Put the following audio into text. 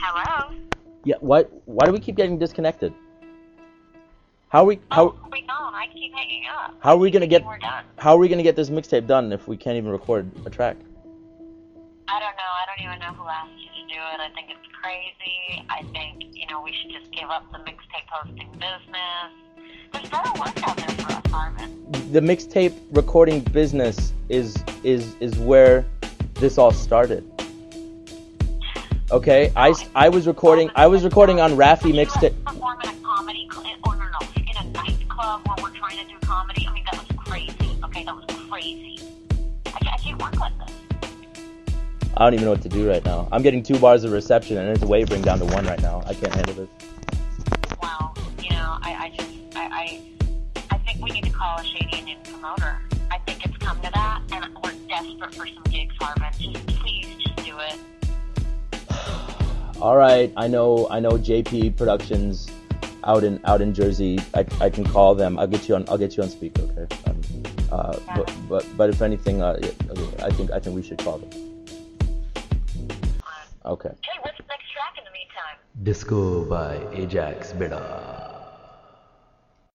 Hello? Yeah, why do we keep getting disconnected? How are we I keep hanging up. how are we gonna get We're done. how are we gonna get this mixtape done if we can't even record a track? I don't know. I don't even know who asked you to do it. I think it's crazy. I think, we should just give up the mixtape hosting business. There's better work out there for us, Arvin. The mixtape recording business is where this all started. Okay, I was recording on Raffi mixtape. Perform in a comedy or no, in a nightclub where we're trying to do comedy. I mean, that was crazy. Okay, that was crazy. I can't work like this. I don't even know what to do right now. I'm getting 2 bars of reception and it's wavering down to 1 right now. I can't handle this. Well, I think we need to call a Shady Indian promoter. I think it's come to that, and we're desperate for some gigs, Harvin. Please, just do it. All right, I know JP Productions out in Jersey. I can call them. I'll get you on speaker, okay? But if anything, I think we should call them. Okay. Hey, what's the next track in the meantime? Disco by Ajax Beda.